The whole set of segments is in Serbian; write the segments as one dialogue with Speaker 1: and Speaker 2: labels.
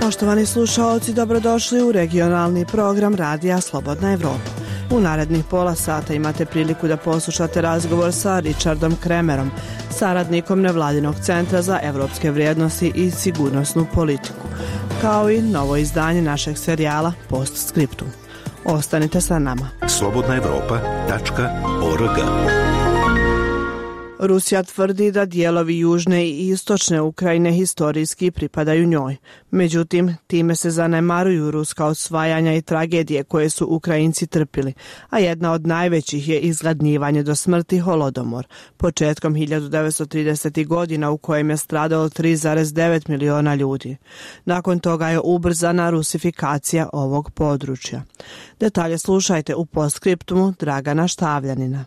Speaker 1: Poštovani slušaoci, dobrodošli u regionalni program Radija Slobodna Evropa. U narednih pola sata imate priliku da poslušate razgovor sa Richardom Kremerom, saradnikom Nevladinog centra za evropske vrijednosti i sigurnosnu politiku, kao i novo izdanje našeg serijala Postscriptum. Ostanite sa nama.
Speaker 2: slobodnaevropa.org.
Speaker 1: Rusija tvrdi da dijelovi južne i istočne Ukrajine historijski pripadaju njoj. Međutim, time se zanemaruju ruska osvajanja i tragedije koje su Ukrajinci trpili, a jedna od najvećih je izgladnjivanje do smrti Holodomor, početkom 1930. godina u kojem je stradalo 3,9 miliona ljudi. Nakon toga je ubrzana rusifikacija ovog područja. Detalje slušajte u postskriptumu Dragana Štavljanina.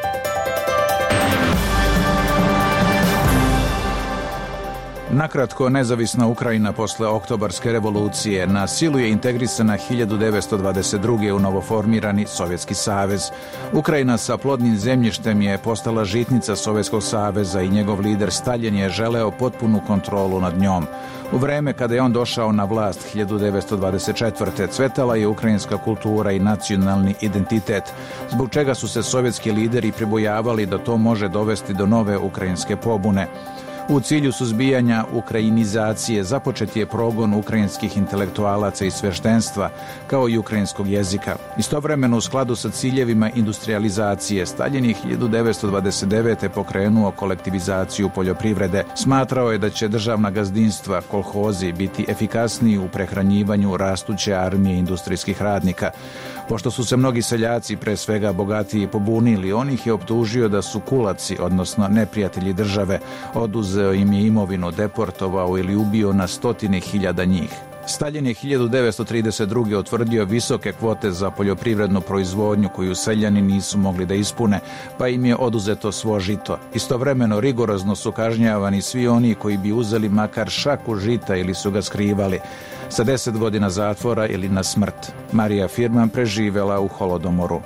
Speaker 3: Nakratko, nezavisna Ukrajina posle Oktobarske revolucije na silu je integrisana 1922. u novoformirani Sovjetski savez. Ukrajina sa plodnim zemljištem je postala žitnica Sovjetskog saveza i njegov lider Staljin je želeo potpunu kontrolu nad njom. U vreme kada je on došao na vlast 1924. cvetala je ukrajinska kultura i nacionalni identitet, zbog čega su se sovjetski lideri pribojavali da to može dovesti do nove ukrajinske pobune. U cilju suzbijanja ukrajinizacije započet je progon ukrajinskih intelektualaca i sveštenstva, kao i ukrajinskog jezika. Istovremeno, u skladu sa ciljevima industrializacije, Staljin je 1929. pokrenuo kolektivizaciju poljoprivrede. Smatrao je da će državna gazdinstva, kolhozi, biti efikasniji u prehranjivanju rastuće armije industrijskih radnika. Pošto su se mnogi seljaci, pre svega bogatiji, pobunili, on ih je optužio da su kulaci, odnosno neprijatelji države, oduzeo im je imovinu, deportovao ili ubio na stotine hiljada njih. Staljin je 1932. utvrdio visoke kvote za poljoprivrednu proizvodnju koju seljani nisu mogli da ispune, pa im je oduzeto svo žito. Istovremeno rigorozno su kažnjavani svi oni koji bi uzeli makar šaku žita ili su ga skrivali, sa 10 godina zatvora ili na smrt. Marija Firman preživela u Holodomoru.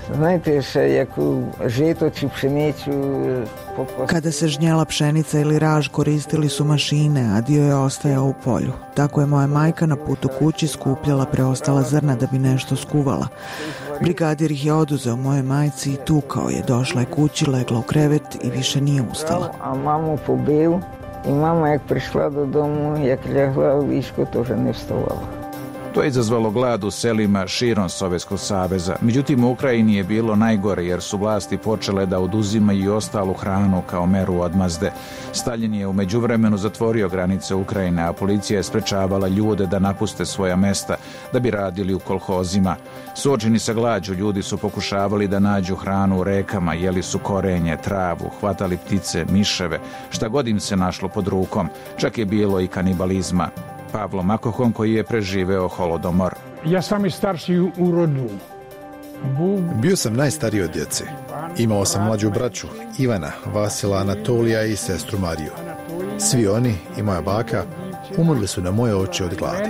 Speaker 4: Kada se žnjela pšenica ili raž, koristili su mašine, a dio je ostajao u polju. Tako je moja majka na putu kući skupljala preostala zrna da bi nešto skuvala. Brigadir ih je oduzeo moje majci i tukao je. Došla je kući, legla u krevet i više nije ustala.
Speaker 5: A mamu pobio i mama jak prišla do domu, jak ljegla u višku, tože ne vstavala.
Speaker 3: To je izazvalo glad u selima širom Sovjetskog saveza. Međutim, u Ukrajini je bilo najgore jer su vlasti počele da oduzimaju i ostalu hranu kao meru odmazde. Staljin je u međuvremenu zatvorio granice Ukrajine, a policija je sprečavala ljude da napuste svoja mesta da bi radili u kolhozima. Suočeni sa glađu, ljudi su pokušavali da nađu hranu u rekama, jeli su korenje, travu, hvatali ptice, miševe, šta god im se našlo pod rukom. Čak je bilo i kanibalizma. Pavlo Makohon, koji je preživeo Holodomor.
Speaker 6: Ja sam i starši u rodu.
Speaker 7: Bio sam najstariji od djece. Imao sam mlađu braću, Ivana, Vasila, Anatolija i sestru Mariju. Svi oni i moja baka umrli su na moje oči od gladi.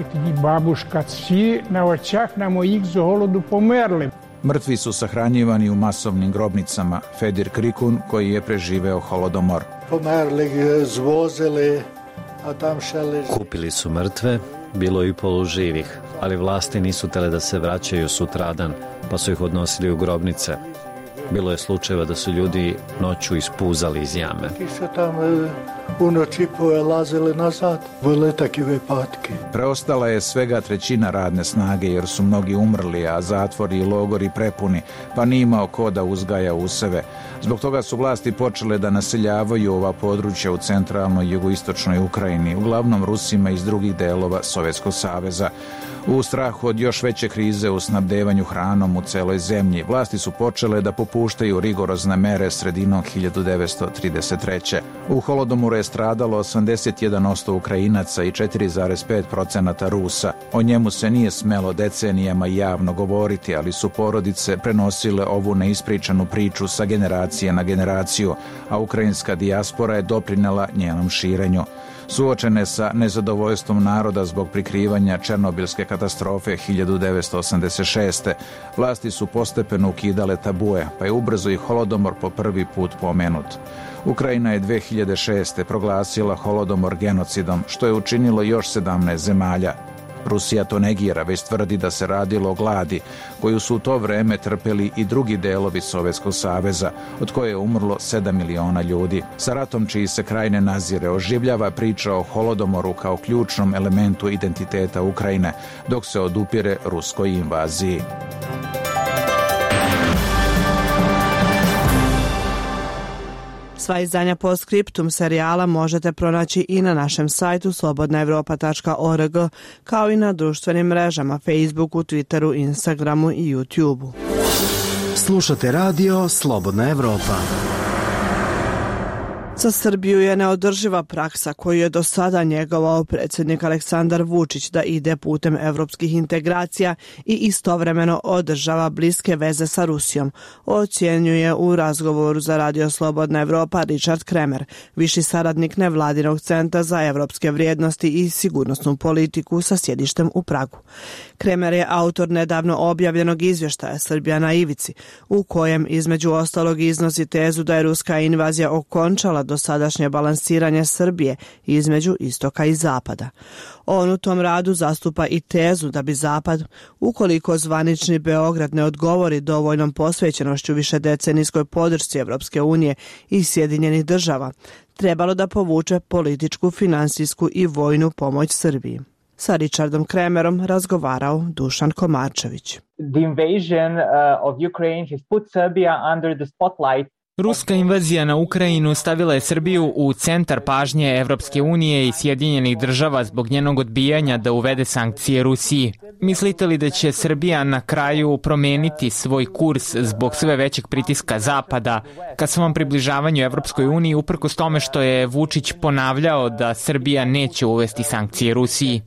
Speaker 3: Mrtvi su sahranjivani u masovnim grobnicama. Fedir Krikun, koji je preživeo Holodomor.
Speaker 8: Kupili su mrtve, bilo i poluživih, ali vlasti nisu tele da se vraćaju sutradan, pa su ih odnosili u grobnice. Bilo je slučajeva da su ljudi noću ispuzali iz jame.
Speaker 3: Preostala je svega trećina radne snage jer su mnogi umrli, a zatvori i logori prepuni, pa nije imao ko da uzgaja useve. Zbog toga su vlasti počele da naseljavaju ova područja u centralnoj i jugoistočnoj Ukrajini, uglavnom Rusima iz drugih delova Sovjetskog saveza. U strahu od još veće krize u snabdevanju hranom u celoj zemlji, vlasti su počele da popuštaju rigorozne mere sredinom 1933. U Holodomoru je stradalo 81% Ukrajinaca i 4,5% Rusa. O njemu se nije smelo decenijama javno govoriti, ali su porodice prenosile ovu neispričanu priču sa generacije na generaciju, a ukrajinska dijaspora je doprinela njenom širenju. Suočene sa nezadovoljstvom naroda zbog prikrivanja Černobilske katastrofe 1986. vlasti su postepeno ukidale tabue, pa je ubrzo i Holodomor po prvi put pomenut. Ukrajina je 2006. proglasila holodomor genocidom, što je učinilo još 17 zemalja. Rusija to negira, već tvrdi da se radilo o gladi, koju su u to vreme trpeli i drugi delovi Sovjetskog saveza, od koje je umrlo 7 miliona ljudi. Sa ratom čiji se kraj ne nazire, oživljava priča o holodomoru kao ključnom elementu identiteta Ukrajine, dok se odupire ruskoj invaziji.
Speaker 1: Sva izdanja Postscriptum serijala možete pronaći i na našem sajtu slobodnaevropa.org, kao i na društvenim mrežama Facebooku, Twitteru, Instagramu i YouTubeu.
Speaker 2: Slušate radio Slobodna Evropa.
Speaker 1: Za Srbiju je neodrživa praksa koju je do sada njegovao predsjednik Aleksandar Vučić da ide putem evropskih integracija i istovremeno održava bliske veze sa Rusijom, ocjenjuje u razgovoru za radio Slobodna Evropa Richard Kremer, viši saradnik nevladinog centra za evropske vrijednosti i sigurnosnu politiku sa sjedištem u Pragu. Kremer je autor nedavno objavljenog izvještaja Srbija na ivici, u kojem između ostalog iznosi tezu da je ruska invazija okončala dosadašnje balansiranje Srbije između istoka i zapada. On u tom radu zastupa i tezu da bi Zapad, ukoliko zvanični Beograd ne odgovori dovoljnom posvećenošću višedecenijskoj podršci Evropske unije i Sjedinjenih država, trebalo da povuče političku, finansijsku i vojnu pomoć Srbiji. Sa Richardom Kremerom razgovarao Dušan Komarčević.
Speaker 9: The invasion of Ukraine has put Serbia under the spotlight.
Speaker 10: Ruska invazija na Ukrajinu stavila je Srbiju u centar pažnje Evropske unije i Sjedinjenih država zbog njenog odbijanja da uvede sankcije Rusiji. Mislite li da će Srbija na kraju promeniti svoj kurs zbog sve većeg pritiska Zapada ka svom približavanju Evropskoj uniji, uprkos tome što je Vučić ponavljao da Srbija neće uvesti sankcije Rusiji?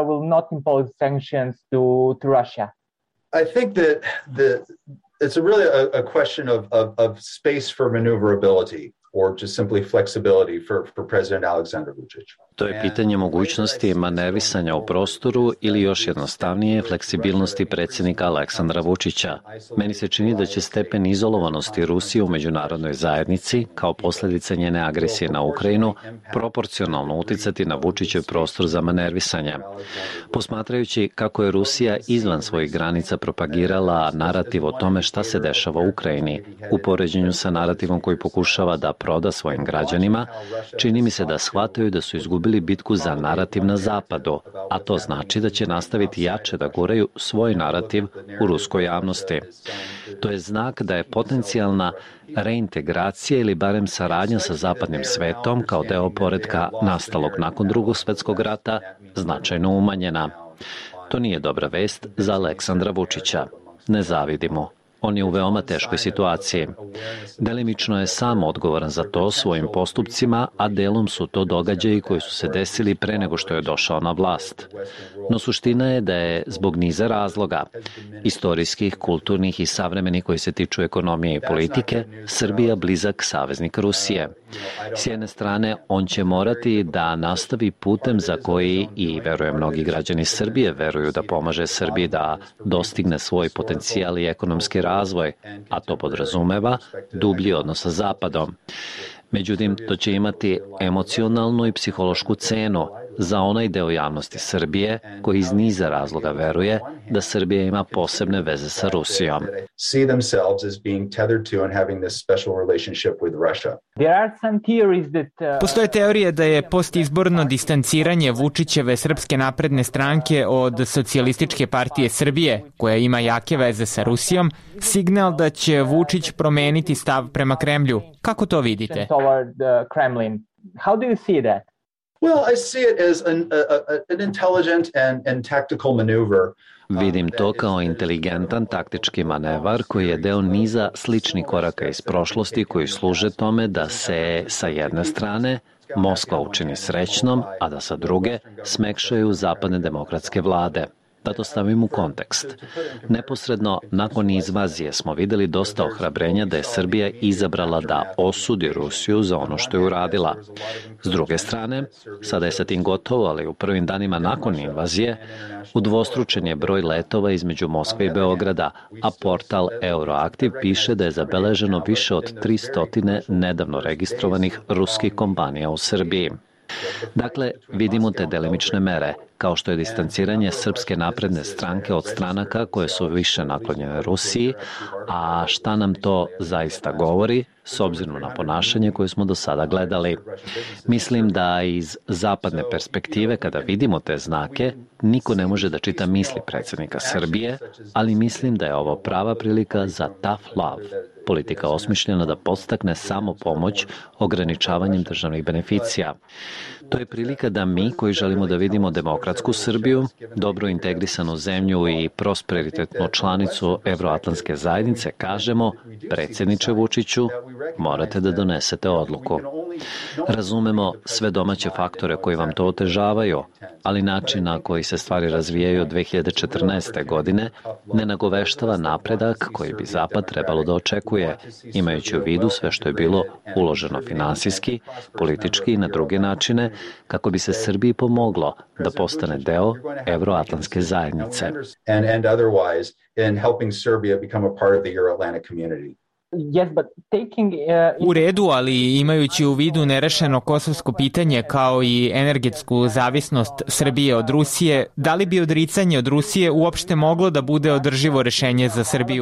Speaker 11: I think that it's really a question of space for maneuverability or just simply flexibility for President Aleksandar Vučić.
Speaker 8: To je pitanje mogućnosti manevisanja u prostoru ili još jednostavnije fleksibilnosti predsjednika Aleksandra Vučića. Meni se čini da će stepen izolovanosti Rusije u međunarodnoj zajednici, kao posljedica njene agresije na Ukrajinu, proporcionalno uticati na Vučićev prostor za manevisanje. Posmatrajući kako je Rusija izvan svojih granica propagirala narativ o tome šta se dešava u Ukrajini, u poređenju sa narativom koji pokušava da proda svojim građanima, čini mi se da shvataju da su izgubili bitku za narativ na zapadu, a to znači da će nastaviti jače da guraju svoj narativ u ruskoj javnosti. To je znak da je potencijalna reintegracija ili barem saradnja sa zapadnim svetom kao deo poretka nastalog nakon Drugog svjetskog rata značajno umanjena. To nije dobra vest za Aleksandra Vučića. Ne zavidimo. On je u veoma teškoj situaciji. Delimično je sam odgovoran za to svojim postupcima, a delom su to događaji koji su se desili pre nego što je došao na vlast. No suština je da je zbog niza razloga, istorijskih, kulturnih i savremenih koji se tiču ekonomije i politike, Srbija blizak saveznik Rusije. S jedne strane, on će morati da nastavi putem za koji, i verujem mnogi građani Srbije veruju da pomaže Srbiji da dostigne svoj potencijal i ekonomski razvoj, a to podrazumeva dublji odnos sa Zapadom. Međutim, to će imati emocionalnu i psihološku cenu za onaj deo javnosti Srbije koji iz niza razloga veruje da Srbija ima posebne veze sa Rusijom.
Speaker 10: Postoje teorije da je postizborno distanciranje Vučićeve Srpske napredne stranke od Socijalističke partije Srbije, koja ima jake veze sa Rusijom, signal da će Vučić promeniti stav prema Kremlju. Kako to vidite?
Speaker 11: Well, I see it as an intelligent and tactical maneuver.
Speaker 8: Vidim to kao inteligentan taktički manevar koji je deo niza sličnih koraka iz prošlosti koji služe tome da se sa jedne strane Moskva učini srećnom, a da sa druge smekšaju zapadne demokratske vlade. Da to stavim u kontekst. Neposredno nakon invazije smo vidjeli dosta ohrabrenja da je Srbija izabrala da osudi Rusiju za ono što je uradila. S druge strane, sada je sa tim gotovo, ali u prvim danima nakon invazije udvostručen je broj letova između Moskve i Beograda, a portal Euroaktiv piše da je zabeleženo više od 300 nedavno registrovanih ruskih kompanija u Srbiji. Dakle, vidimo te delimične mere, kao što je distanciranje Srpske napredne stranke od stranaka koje su više naklonjene Rusiji, a šta nam to zaista govori, s obzirom na ponašanje koje smo do sada gledali. Mislim da iz zapadne perspektive, kada vidimo te znake, niko ne može da čita misli predsjednika Srbije, ali mislim da je ovo prava prilika za tough love. Politika osmišljena da podstakne samo pomoć ograničavanjem državnih beneficija. To je prilika da mi, koji želimo da vidimo demokratsku Srbiju, dobro integrisanu zemlju i prosperitetnu članicu Evroatlantske zajednice, kažemo, predsjedniče Vučiću, morate da donesete odluku. Razumemo sve domaće faktore koji vam to otežavaju, ali način na koji se stvari razvijaju od 2014. godine ne nagoveštava napredak koji bi Zapad trebalo da očekuje, imajući u vidu sve što je bilo uloženo finansijski, politički i na druge načine, kako bi se Srbiji pomoglo da postane deo Evroatlantske zajednice.
Speaker 10: U redu, ali imajući u vidu nerešeno kosovsko pitanje kao i energetsku zavisnost Srbije od Rusije, da li bi odricanje od Rusije uopšte moglo da bude održivo rešenje za Srbiju?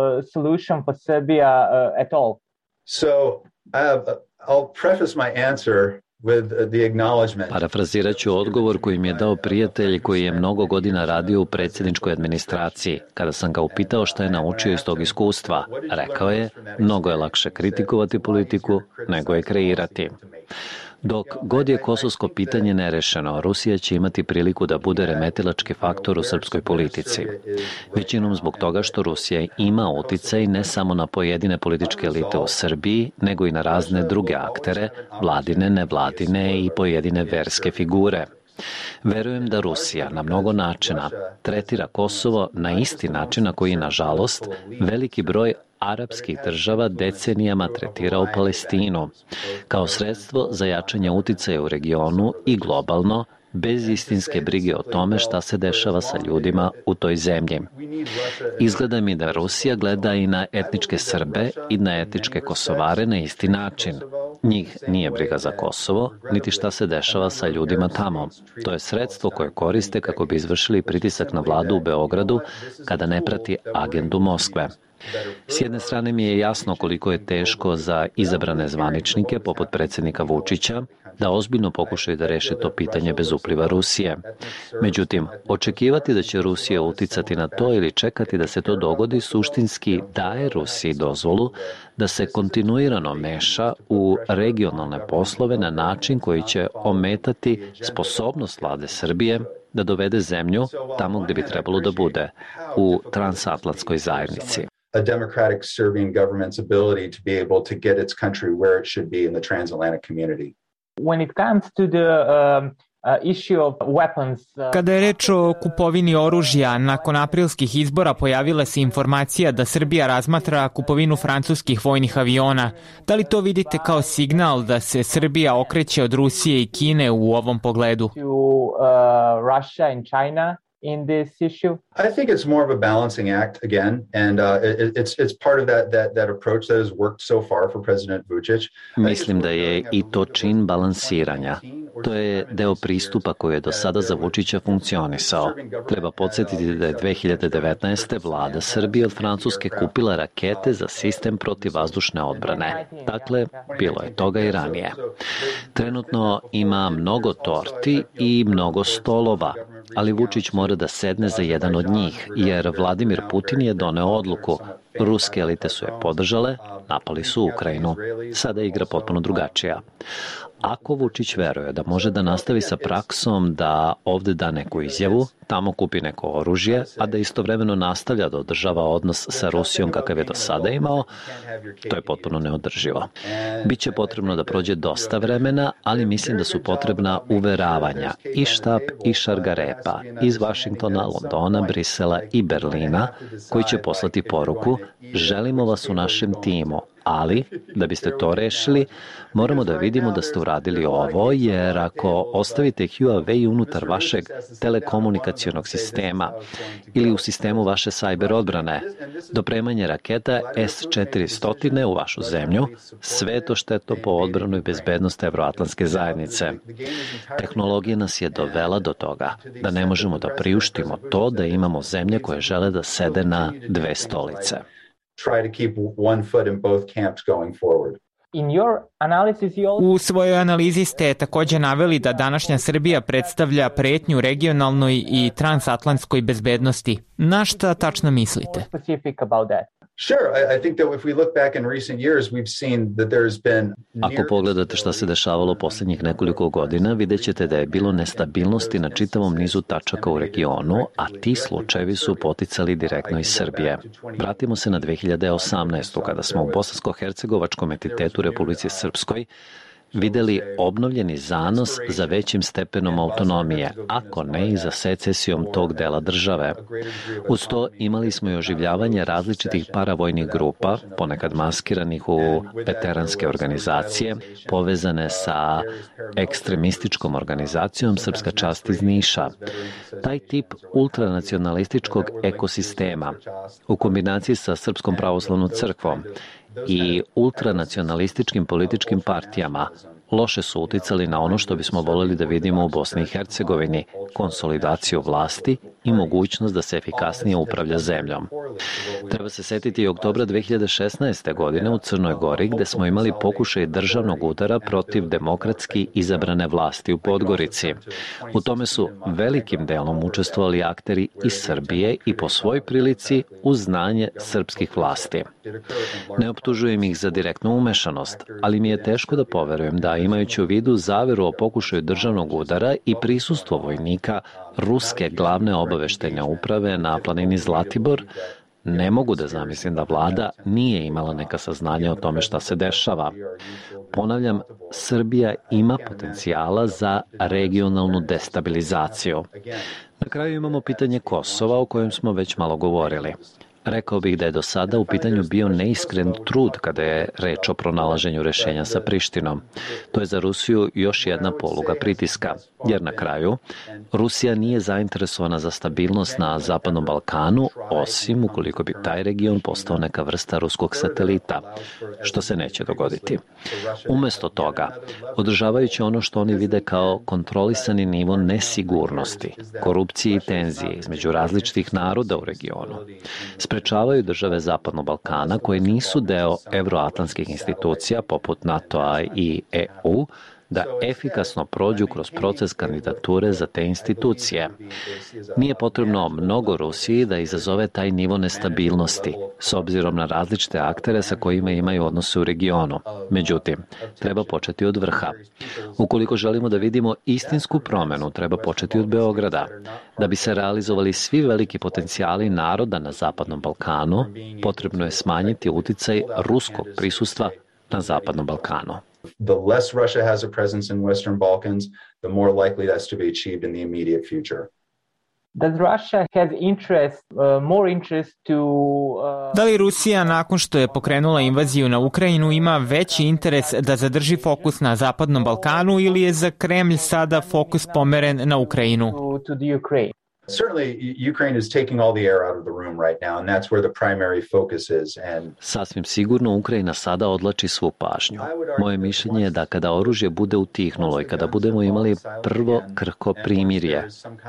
Speaker 11: I'll preface my answer with the acknowledgement.
Speaker 8: Parafrazirat ću odgovor koji mi je dao prijatelj koji je mnogo godina radio u predsjedničkoj administraciji. Kada sam ga upitao šta je naučio iz tog iskustva, rekao je, mnogo je lakše kritikovati politiku nego je kreirati. Dok god je kosovsko pitanje nerešeno, Rusija će imati priliku da bude remetilački faktor u srpskoj politici. Većinom zbog toga što Rusija ima uticaj ne samo na pojedine političke elite u Srbiji, nego i na razne druge aktere, vladine, nevladine i pojedine verske figure. Verujem da Rusija na mnogo načina tretira Kosovo na isti način na koji, nažalost, veliki broj arapskih država decenijama tretirao Palestinu, kao sredstvo za jačanje uticaja u regionu i globalno, bez istinske brige o tome šta se dešava sa ljudima u toj zemlji. Izgleda mi da Rusija gleda i na etničke Srbe i na etničke Kosovare na isti način. Njih nije briga za Kosovo, niti šta se dešava sa ljudima tamo. To je sredstvo koje koriste kako bi izvršili pritisak na vladu u Beogradu kada ne prati agendu Moskve. S jedne strane mi je jasno koliko je teško za izabrane zvaničnike, poput predsjednika Vučića, da ozbiljno pokušaju da reše to pitanje bez upliva Rusije. Međutim, očekivati da će Rusija uticati na to ili čekati da se to dogodi suštinski daje Rusiji dozvolu da se kontinuirano meša u regionalne poslove na način koji će ometati sposobnost vlade Srbije da dovede zemlju tamo gde bi trebalo da bude, u transatlantskoj zajednici.
Speaker 11: A democratic Serbian government's ability to be able to get its country where it should be in the transatlantic community.
Speaker 9: When it comes to the issue of weapons,
Speaker 10: Kada je reč o kupovini oružja, nakon aprilskih izbora pojavila se informacija da Srbija razmatra kupovinu francuskih vojnih aviona. Da li to vidite kao signal da se Srbija okreće od Rusije i Kine u ovom pogledu?
Speaker 9: To Russia and China in this issue?
Speaker 11: I think it's more of a balancing act again, and it's part of that approach that has worked so far for President Vučić.
Speaker 8: Mislim da je i to čin balansiranja. To je deo pristupa koji je do sada za Vučića funkcionisao. Treba podsjetiti da je 2019. vlada Srbije od Francuske kupila rakete za sistem protivvazdušne odbrane. Dakle, bilo je toga i ranije. Trenutno ima mnogo torti i mnogo stolova, ali Vučić mora da sedne za jedan od njih, jer Vladimir Putin je doneo odluku. Ruske elite su je podržale, napali su Ukrajinu. Sada je igra potpuno drugačija. Ako Vučić veruje da može da nastavi sa praksom da ovde da neku izjavu, tamo kupi neko oružje, a da istovremeno nastavlja da održava odnos sa Rusijom kakav je do sada imao, to je potpuno neodrživo. Biće potrebno da prođe dosta vremena, ali mislim da su potrebna uveravanja i štab i šargarepa iz Vašingtona, Londona, Brisela i Berlina, koji će poslati poruku: želimo vas u našem timu, ali da biste to rešili, moramo da vidimo da ste uradili ovo, jer ako ostavite Huawei unutar vašeg telekomunikacionog sistema ili u sistemu vaše sajber odbrane, dopremanje raketa S-400 u vašu zemlju, sve to štetno po odbranu i bezbednost evroatlantske zajednice. Tehnologija nas je dovela do toga da ne možemo da priuštimo to da imamo zemlje koje žele da sede na dve stolice.
Speaker 10: U svojoj analizi ste također naveli da današnja Srbija predstavlja pretnju regionalnoj i transatlantskoj bezbednosti. Na šta tačno mislite?
Speaker 8: Ako pogledate šta se dešavalo posljednjih nekoliko godina, vidjet ćete da je bilo nestabilnosti na čitavom nizu tačaka u regionu, a ti slučajevi su poticali direktno iz Srbije. Vratimo se na 2018. kada smo u Bosansko-hercegovačkom entitetu Republici Srpskoj videli obnovljeni zanos za većim stepenom autonomije, ako ne i za secesijom tog dela države. Uz to imali smo i oživljavanje različitih paravojnih grupa, ponekad maskiranih u veteranske organizacije, povezane sa ekstremističkom organizacijom Srpska čast iz Niša. Taj tip ultranacionalističkog ekosistema, u kombinaciji sa Srpskom pravoslavnom crkvom i ultranacionalističkim političkim partijama, loše su uticali na ono što bismo voljeli da vidimo u Bosni i Hercegovini, konsolidaciju vlasti i mogućnost da se efikasnije upravlja zemljom. Treba se setiti i oktobra 2016. godine u Crnoj Gori, gde smo imali pokušaj državnog udara protiv demokratski izabrane vlasti u Podgorici. U tome su velikim delom učestvovali akteri iz Srbije i po svoj prilici uz znanje srpskih vlasti. Ne optužujem ih za direktnu umešanost, ali mi je teško da poverujem da, imajući u vidu zaveru o pokušaju državnog udara i prisustvo vojnika ruske glavne obaveštajne uprave na planini Zlatibor, ne mogu da zamislim da vlada nije imala neka saznanja o tome šta se dešava. Ponavljam, Srbija ima potencijala za regionalnu destabilizaciju. Na kraju imamo pitanje Kosova, o kojem smo već malo govorili. Rekao bih da je do sada u pitanju bio neiskren trud kada je reč o pronalaženju rešenja sa Prištinom. To je za Rusiju još jedna poluga pritiska, jer na kraju Rusija nije zainteresovana za stabilnost na Zapadnom Balkanu, osim ukoliko bi taj region postao neka vrsta ruskog satelita, što se neće dogoditi. Umesto toga, održavajući ono što oni vide kao kontrolisani nivo nesigurnosti, korupcije i tenzije između različitih naroda u regionu, sprečavaju države Zapadnog Balkana koje nisu deo evroatlantskih institucija poput NATO-a i EU da efikasno prođu kroz proces kandidature za te institucije. Nije potrebno mnogo Rusiji da izazove taj nivo nestabilnosti, s obzirom na različite aktere sa kojima imaju odnose u regionu. Međutim, treba početi od vrha. Ukoliko želimo da vidimo istinsku promenu, treba početi od Beograda. Da bi se realizovali svi veliki potencijali naroda na Zapadnom Balkanu, potrebno je smanjiti uticaj ruskog prisustva na Zapadnom Balkanu.
Speaker 11: The less Russia has a presence in Western Balkans, the more likely that's to be achieved in the immediate future.
Speaker 9: Does Russia have more interest to...
Speaker 10: Da li Rusija, nakon što je pokrenula invaziju na Ukrajinu, ima veći interes da zadrži fokus na Zapadnom Balkanu ili je za Kremlj sada fokus pomeren na Ukrajinu?
Speaker 9: To the Ukraine.
Speaker 11: Certainly, Ukraine is taking all the air out of the room right now, and that's where the primary focus is.
Speaker 8: Sasvim sigurno Ukrajina sada odlači svu pažnju. Moje mišljenje je da kada oružje bude utihnulo i kada budemo imali prvo krhko primirje,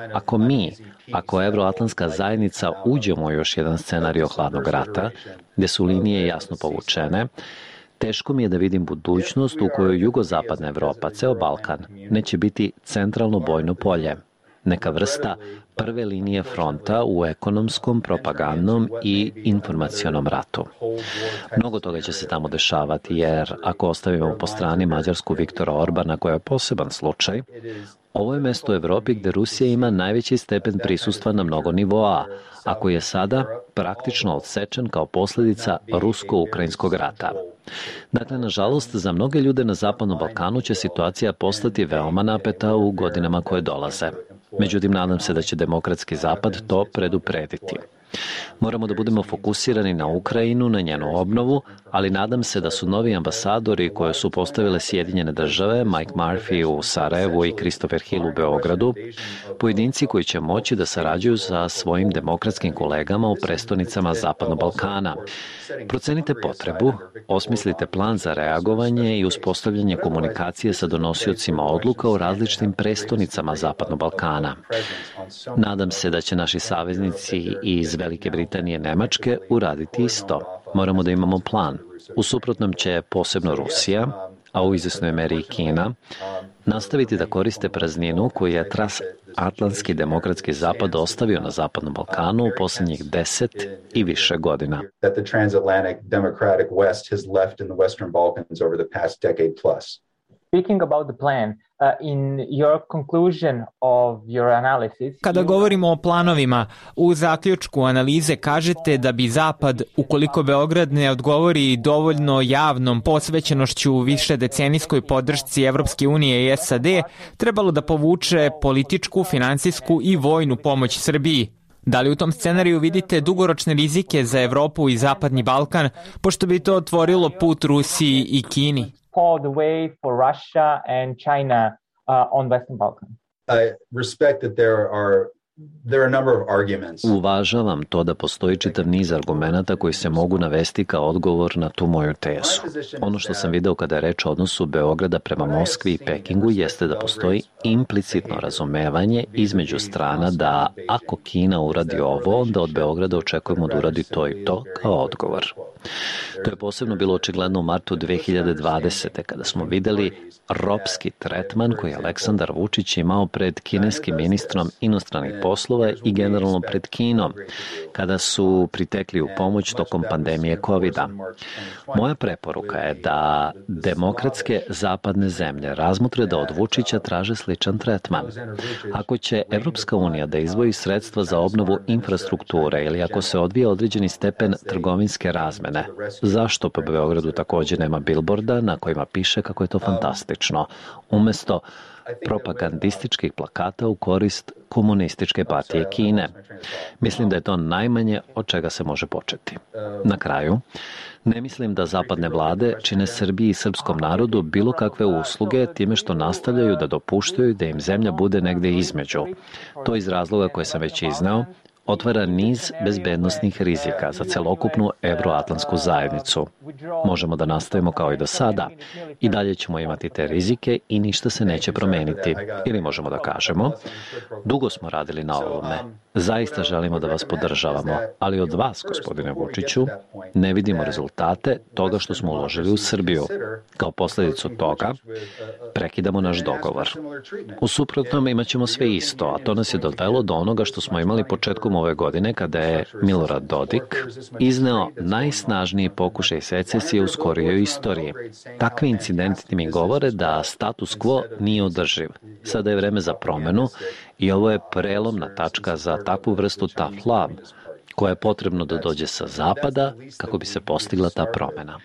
Speaker 8: ako evroatlantska zajednica uđemo u još jedan scenario hladnog rata, gde su linije jasno povučene, teško mi je da vidim budućnost u kojoj jugozapadna Evropa, ceo Balkan, neće biti centralno bojno polje. neka vrsta prve linije fronta u ekonomskom, propagandnom i informacionom ratu. Mnogo toga će se tamo dešavati, jer ako ostavimo po strani Mađarsku Viktora Orbana, koja je poseban slučaj, ovo je mesto u Evropi gde Rusija ima najveći stepen prisustva na mnogo nivoa, a koji je sada praktično odsečen kao posljedica rusko-ukrajinskog rata. Dakle, nažalost, za mnoge ljude na Zapadnom Balkanu će situacija postati veoma napeta u godinama koje dolaze. Međutim, nadam se da će demokratski Zapad to preduprediti. Moramo da budemo fokusirani na Ukrajinu, na njenu obnovu, ali nadam se da su novi ambasadori koje su postavile Sjedinjene države, Mike Murphy u Sarajevu i Christopher Hill u Beogradu, pojedinci koji će moći da sarađuju sa svojim demokratskim kolegama u prestonicama Zapadnog Balkana. Procenite potrebu, osmislite plan za reagovanje i uspostavljanje komunikacije sa donosiocima odluka u različitim prestonicama Zapadnog Balkana. Nadam se da će naši saveznici iz Velike Britanije i Nemačke uraditi isto. Moramo da imamo plan. U suprotnom će posebno Rusija, a u izvesnoj meri i Kina, nastaviti da koriste prazninu koju je transatlantski demokratski zapad ostavio na Zapadnom Balkanu u posljednjih 10 i više godina.
Speaker 9: Speaking about the plan, in your conclusion of your analysis...
Speaker 10: Kada govorimo o planovima, u zaključku analize kažete da bi Zapad, ukoliko Beograd ne odgovori dovoljno javnom posvećenošću više decenijskoj podršci Evropske unije i SAD, trebalo da povuče političku, finansijsku i vojnu pomoć Srbiji. Da li u tom scenariju vidite dugoročne rizike za Evropu i Zapadni Balkan, pošto bi to otvorilo put Rusiji i Kini?
Speaker 9: The way for Russia and China on Western Balkan.
Speaker 11: I respect that there are a number of arguments.
Speaker 8: Uvažavam to da postoji čitav niz argumenata koji se mogu navesti kao odgovor na tu moju tezu. Ono što sam video kada je reč o odnosu Beograda prema Moskvi i Pekingu jeste da postoji implicitno razumevanje između strana da ako Kina uradi ovo, onda od Beograda očekujemo da uradi to i to kao odgovor. To je posebno bilo očigledno u martu 2020. kada smo videli ropski tretman koji je Aleksandar Vučić imao pred kineskim ministrom inostranih poslova i generalno pred Kinom, kada su pritekli u pomoć tokom pandemije COVID-a. Moja preporuka je da demokratske zapadne zemlje razmotre da od Vučića traže sličan tretman. Ako će Evropska unija da izdvoji sredstva za obnovu infrastrukture ili ako se odvija određeni stepen trgovinske razmene, zašto po Beogradu također nema bilborda na kojima piše kako je to fantastično, umesto propagandističkih plakata u korist Komunističke partije Kine? Mislim da je to najmanje od čega se može početi. Na kraju, ne mislim da zapadne vlade čine Srbiji i srpskom narodu bilo kakve usluge time što nastavljaju da dopuštaju da im zemlja bude negde između. To iz razloga koje sam već izneo, otvara niz bezbednosnih rizika za celokupnu evroatlantsku zajednicu. Možemo da nastavimo kao i do sada. I dalje ćemo imati te rizike i ništa se neće promeniti. Ili možemo da kažemo, dugo smo radili na ovome. Zaista želimo da vas podržavamo, ali od vas, gospodine Vučiću, ne vidimo rezultate toga što smo uložili u Srbiju. Kao posljedicu toga, prekidamo naš dogovor. U suprotnom imat ćemo sve isto, a to nas je dovelo do onoga što smo imali početkom ove godine kada je Milorad Dodik izneo najsnažniji pokušaj secesije u skorijoj istoriji. Takvi incidenti mi govore da status quo nije održiv. Sada je vreme za promenu i ovo je prelomna tačka za takvu vrstu tough love, koja je potrebno da dođe sa zapada kako bi se postigla ta promena.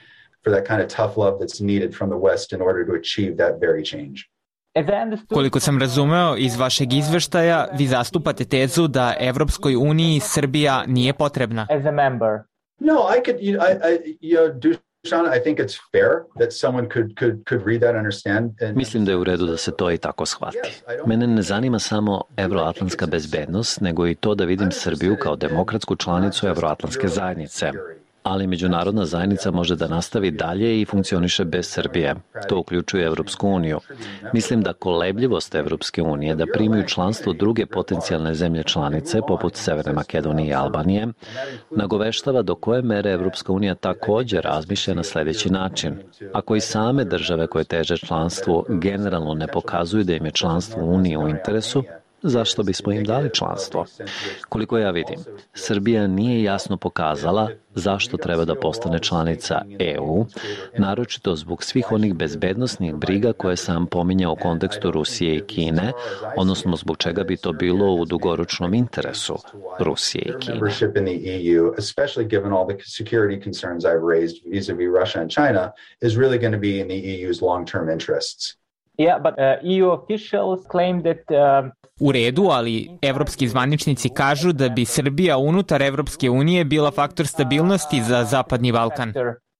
Speaker 10: Koliko sam razumeo iz vašeg izveštaja, vi zastupate tezu da Evropskoj uniji Srbija nije potrebna.
Speaker 11: No, I think it's fair that someone could read that and understand.
Speaker 8: Mislim da je u redu da se to i tako shvati. Mene ne zanima samo evroatlantska bezbednost, nego i to da vidim Srbiju kao demokratsku članicu evroatlantske zajednice. Ali međunarodna zajednica može da nastavi dalje i funkcioniše bez Srbije. To uključuje Evropsku uniju. Mislim da kolebljivost Evropske unije da primaju članstvo druge potencijalne zemlje članice, poput Severne Makedonije i Albanije, nagoveštava do koje mere Evropska unija također razmišlja na sljedeći način. Ako i same države koje teže članstvu generalno ne pokazuju da im je članstvo u Uniji u interesu, zašto bismo im dali članstvo? Koliko ja vidim, Srbija nije jasno pokazala zašto treba da postane članica EU, naročito zbog svih onih bezbednosnih briga koje sam pominjao u kontekstu Rusije i Kine, odnosno zbog čega bi to bilo u dugoročnom interesu Rusije i Kine.
Speaker 10: U redu, ali evropski zvaničnici kažu da bi Srbija unutar Evropske unije bila faktor stabilnosti za Zapadni Balkan.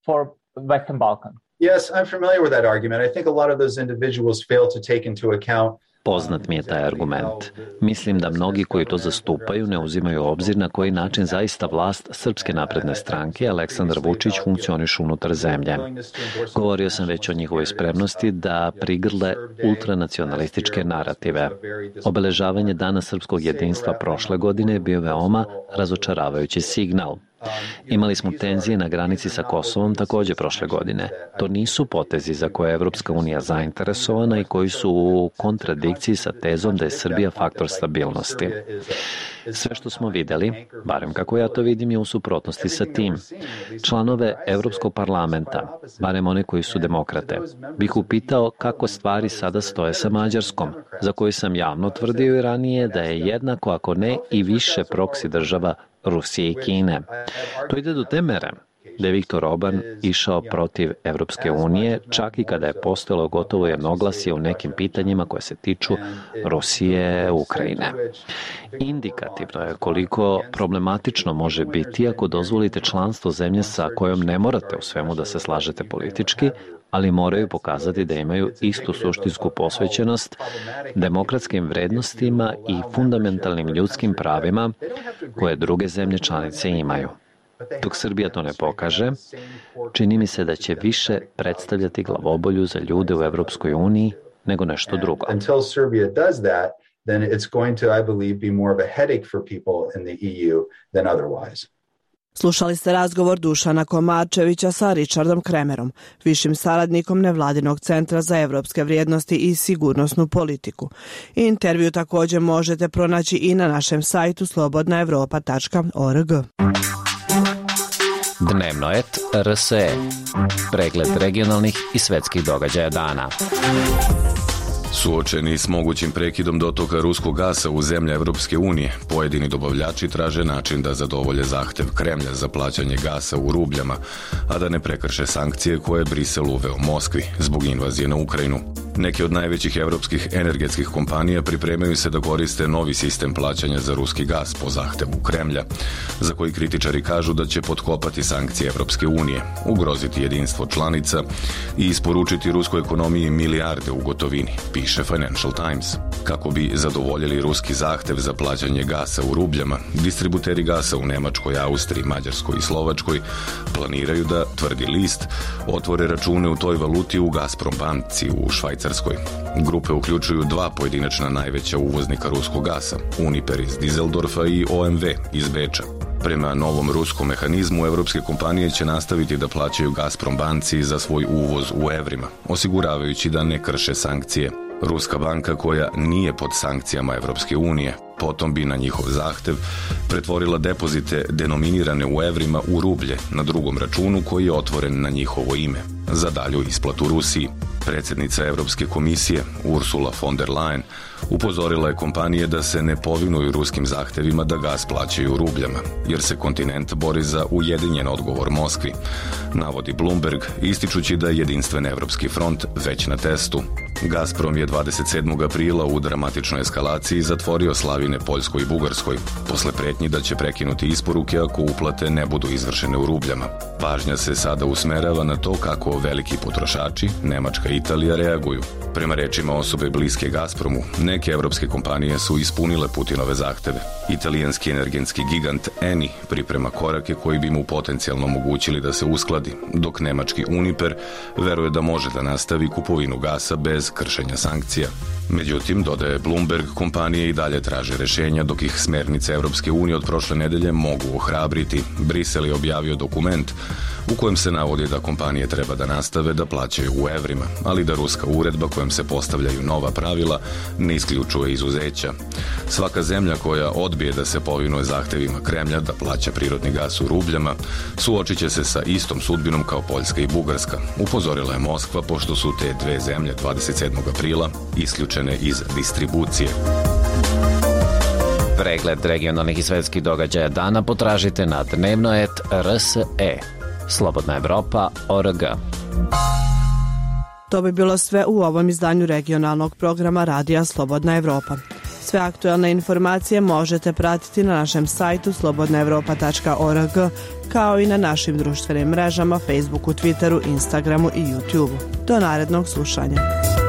Speaker 11: Yes, I'm familiar with that argument. I think a lot of those individuals fail to take into account.
Speaker 8: Poznat mi je taj argument. Mislim da mnogi koji to zastupaju ne uzimaju u obzir na koji način zaista vlast Srpske napredne stranke Aleksandar Vučić funkcioniše unutar zemlje. Govorio sam već o njihovoj spremnosti da prigrle ultranacionalističke narative. Obeležavanje Dana srpskog jedinstva prošle godine je bio veoma razočaravajući signal. Imali smo tenzije na granici sa Kosovom takođe prošle godine. To nisu potezi za koje je Evropska unija zainteresovana i koji su u kontradikciji sa tezom da je Srbija faktor stabilnosti. Sve što smo videli, barem kako ja to vidim, je u suprotnosti sa tim. Članove Evropskog parlamenta, barem one koji su demokrate, bih upitao kako stvari sada stoje sa Mađarskom, za koju sam javno tvrdio i ranije da je jednako, ako ne i više proksi država Rusije i Kine. To ide do te mere da je Viktor Orban išao protiv Evropske unije, čak i kada je postojalo gotovo jednoglasje u nekim pitanjima koje se tiču Rusije, Ukrajine. Indikativno je koliko problematično može biti ako dozvolite članstvo zemlje sa kojom ne morate u svemu da se slažete politički, ali moraju pokazati da imaju istu suštinsku posvećenost demokratskim vrednostima i fundamentalnim ljudskim pravima koje druge zemlje članice imaju. Dok Srbija to ne pokaže, čini mi se da će više predstavljati glavobolju za ljude u Evropskoj uniji nego nešto drugo.
Speaker 1: Slušali ste razgovor Dušana Komarčevića sa Richardom Kremerom, višim saradnikom Nevladinog centra za evropske vrijednosti i sigurnosnu politiku. Intervju također možete pronaći i na našem sajtu slobodnaevropa.org.
Speaker 12: Dnevnoet RSE. Pregled regionalnih i svetskih događaja dana.
Speaker 13: Suočeni s mogućim prekidom dotoka ruskog gasa u zemlje Evropske unije, pojedini dobavljači traže način da zadovolje zahtev Kremlja za plaćanje gasa u rubljama, a da ne prekrše sankcije koje je Brisel uveo Moskvi zbog invazije na Ukrajinu. Neki od najvećih evropskih energetskih kompanija pripremaju se da koriste novi sistem plaćanja za ruski gas po zahtevu Kremlja, za koji kritičari kažu da će potkopati sankcije Evropske unije, ugroziti jedinstvo članica i isporučiti ruskoj ekonomiji milijarde u gotovini, piše Financial Times. Kako bi zadovoljili ruski zahtev za plaćanje gasa u rubljama, distributeri gasa u Nemačkoj, Austriji, Mađarskoj i Slovačkoj planiraju da, tvrdi list, otvore račune u toj valuti u Gazprom banci u Švajcarskoj. Grupe uključuju dva pojedinačna najveća uvoznika ruskog gasa, Uniper iz Dizeldorfa i OMV iz Beča. Prema novom ruskom mehanizmu, evropske kompanije će nastaviti da plaćaju Gazprom banci za svoj uvoz u evrima, osiguravajući da ne krše sankcije. Ruska banka, koja nije pod sankcijama Evropske unije, potom bi na njihov zahtev pretvorila depozite denominirane u evrima u rublje na drugom računu koji je otvoren na njihovo ime za dalju isplatu Rusiji. Predsjednica Evropske komisije Ursula von der Leyen upozorila je kompanije da se ne povinuju ruskim zahtevima da gas plaćaju rubljama, jer se kontinent bori za ujedinjen odgovor Moskvi, navodi Bloomberg, ističući da je jedinstven Evropski front već na testu. Gazprom je 27. aprila u dramatičnoj eskalaciji zatvorio slavine Poljskoj i Bugarskoj, posle pretnji da će prekinuti isporuke ako uplate ne budu izvršene u rubljama. Pažnja se sada usmerava na to kako veliki potrošači, Nemačka i Italija, reaguju. Prema rečima osobe bliske Gazpromu, neke evropske kompanije su ispunile Putinove zahteve. Italijanski energetski gigant Eni priprema korake koji bi mu potencijalno omogućili da se uskladi, dok nemački Uniper veruje da može da nastavi kupovinu gasa bez kršenja sankcija. Međutim, dodaje Bloomberg, kompanije i dalje traže rešenja dok ih smernice Evropske unije od prošle nedelje mogu ohrabriti. Brisel je objavio dokument u kojem se navodi da kompanije treba da nastave da plaćaju u evrima, ali da ruska uredba kojom se postavljaju nova pravila ne isključuje izuzeća. Svaka zemlja koja odbije da se povinuje zahtevima Kremlja da plaća prirodni gas u rubljama suočit će se sa istom sudbinom kao Poljska i Bugarska, upozorila je Moskva, pošto su te dve zemlje 27. aprila isključene iz distribucije.
Speaker 12: Pregled regionalnih i svetskih događaja dana potražite na dnevnoet.rse. Slobodna Evropa.org.
Speaker 1: To bi bilo sve u ovom izdanju regionalnog programa Radija Slobodna Evropa. Sve aktuelne informacije možete pratiti na našem sajtu slobodnaevropa.org, kao i na našim društvenim mrežama Facebooku, Twitteru, Instagramu i YouTubeu. Do narednog slušanja.